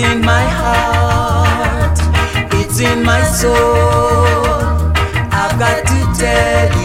in my heart, it's in my soul. I've got to tell you.